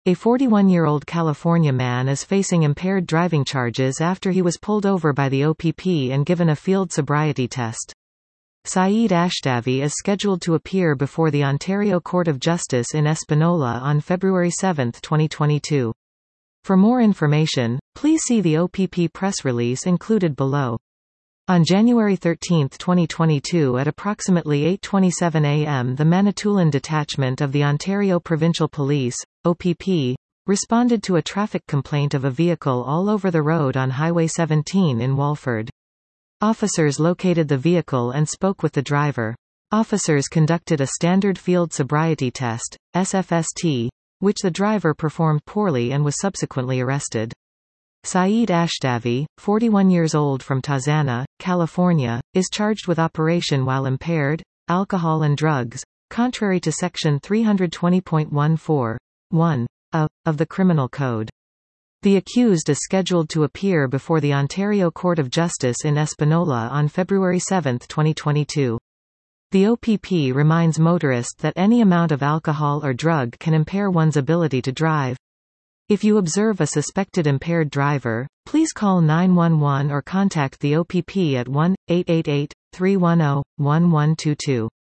A 41-year-old California man is facing impaired driving charges after he was pulled over by the OPP and given a field sobriety test. Saeed Ashdavi is scheduled to appear before the Ontario Court of Justice in Espanola on February 7, 2022. For more information, please see the OPP press release included below. On January 13, 2022 at approximately 8:27 a.m. the Manitoulin Detachment of the Ontario Provincial Police, OPP, responded to a traffic complaint of a vehicle all over the road on Highway 17 in Walford. Officers located the vehicle and spoke with the driver. Officers conducted a standard field sobriety test, SFST, which the driver performed poorly and was subsequently arrested. Saeed Ashdavi, 41 years old from Tarzana, California, is charged with operation while impaired, alcohol and drugs, contrary to Section 320.14(1) of the Criminal Code. The accused is scheduled to appear before the Ontario Court of Justice in Espanola on February 7, 2022. The OPP reminds motorists that any amount of alcohol or drug can impair one's ability to drive. If you observe a suspected impaired driver, please call 911 or contact the OPP at 1-888-310-1122.